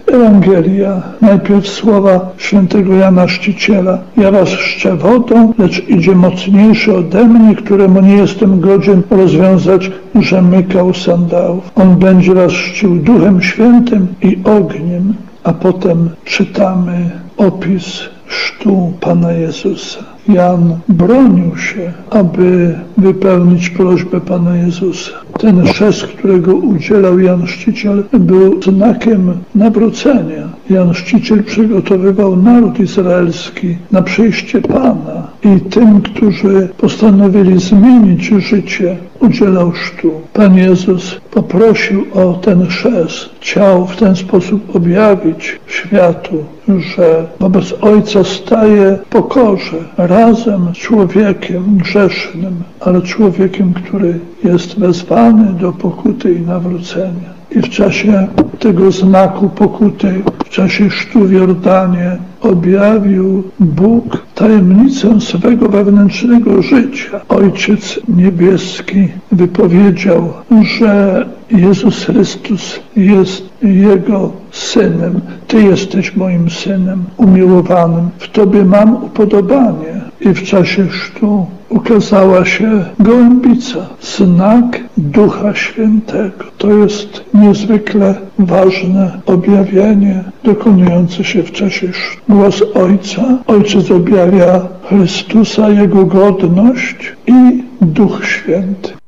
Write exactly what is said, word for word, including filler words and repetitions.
Ewangelia, najpierw słowa świętego Jana Chrzciciela. Ja was chrzczę wodą, lecz idzie mocniejszy ode mnie, któremu nie jestem godzien rozwiązać rzemykał sandałów. On będzie was chrzcił Duchem Świętym i ogniem. A potem czytamy opis chrztu Pana Jezusa. Jan bronił się, aby wypełnić prośbę Pana Jezusa. Ten chrzest, którego udzielał Jan Chrzciciel, był znakiem nawrócenia. Jan Chrzciciel przygotowywał naród izraelski na przyjście Pana i tym, którzy postanowili zmienić życie, udzielał chrztu. Pan Jezus poprosił o ten chrzest. Chciał w ten sposób objawić światu, że wobec Ojca staje w pokorze razem z człowiekiem grzesznym, ale człowiekiem, który jest wezwany do pokuty i nawrócenia. I w czasie tego znaku pokuty, w czasie chrztu w Jordanie objawił Bóg tajemnicę swego wewnętrznego życia. Ojciec Niebieski wypowiedział, że Jezus Chrystus jest Jego Synem. Ty jesteś moim Synem umiłowanym. W Tobie mam upodobanie. I w czasie chrztu ukazała się gołębica, znak Ducha Świętego. To jest niezwykle ważne objawienie dokonujące się w czasie chrztu. Głos Ojca. Ojciec objawia Chrystusa, Jego godność i Duch Święty.